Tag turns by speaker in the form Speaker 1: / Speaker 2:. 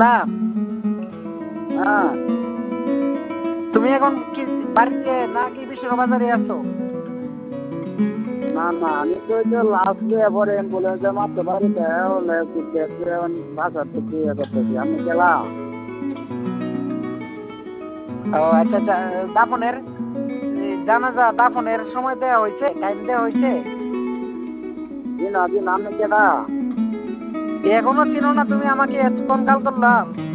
Speaker 1: ইসলাম,
Speaker 2: হ্যাঁ।
Speaker 1: তুমি এখন কি বাড়িতে নাকি বিশ্ববাজারে আছো?
Speaker 2: না না, আমি তো ওই যে লাস্ট এবারে অ্যাম্বুলেন্সে মারতে বাড়িতে হলে বাসার থেকে ইয়ে করতেছি, আমি গেলাম।
Speaker 1: ও আচ্ছা আচ্ছা, দাফনের জানাজা দাফনের সময় দেওয়া হয়েছে, টাইম দেওয়া হয়েছে?
Speaker 2: দিন আদি নাম কেডা?
Speaker 1: এখনো চিনো না তুমি আমাকে? এতক্ষণ কাল করলাম।